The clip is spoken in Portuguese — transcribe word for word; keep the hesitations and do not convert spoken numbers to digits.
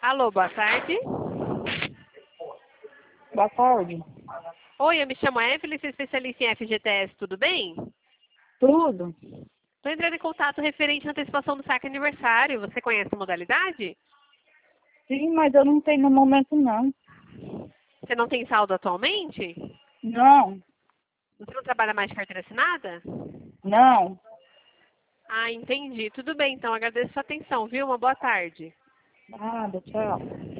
Alô, boa tarde. Boa tarde. Oi, eu me chamo Evelyn, sou especialista em F G T S, tudo bem? Tudo? Estou entrando em contato referente à antecipação do saque aniversário. Você conhece a modalidade? Sim, mas eu não tenho no momento, não. Você não tem saldo atualmente? Não, Você não trabalha mais de carteira assinada? não. Ah, entendi. Tudo bem, então. Agradeço a sua atenção, viu? Uma boa tarde. Nada, tchau.